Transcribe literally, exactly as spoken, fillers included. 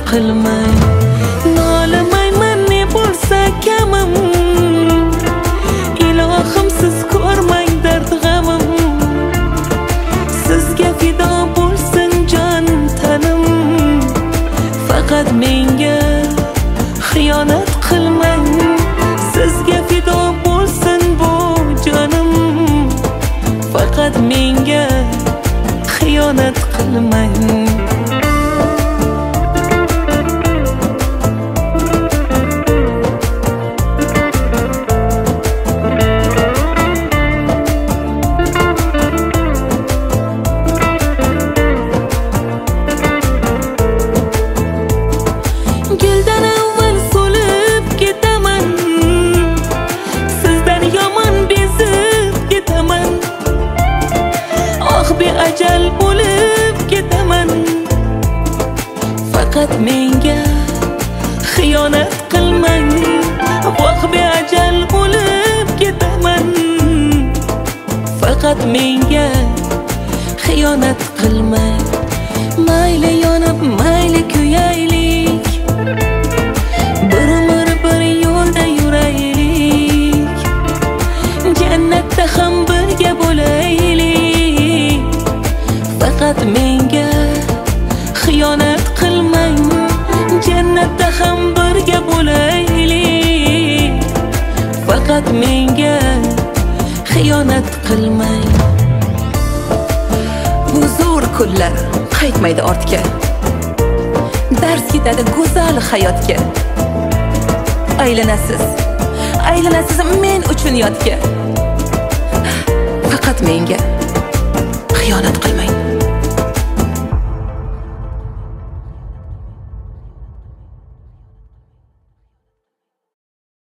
qilmang. Nolimayman ne bo'lsa kamim, ilohim siz ko'rmang dard g'amim. Sizga fido bo'lsin jon tanim, faqat menga xiyonat qilmang. Sizga fido bo'lsin bu jonim, faqat menga xiyonat qilmang. Guldan avval so'lib ketaman, sizdan yomon bezib ketaman. Oh beajal bo'lib ketaman, faqat menga xiyonat qilmang. Oh beajal bo'lib ketaman, faqat menga xiyonat qilmang. Mayli yonib mayli kuyaylik, bir umr bir yo'lda yuraylik. Jannatda ham birga bo'laylik, faqat menga xiyonat qilmang. Jannatda ham birga bo'laylik, faqat menga xiyonat qilmang. Bu zo'r kunlar qaytmaydi ortga, dars ketadi go'zal hayotga. Aylanasiz, aylanasiz men uchun yodga, faqat menga xiyonat qilmang.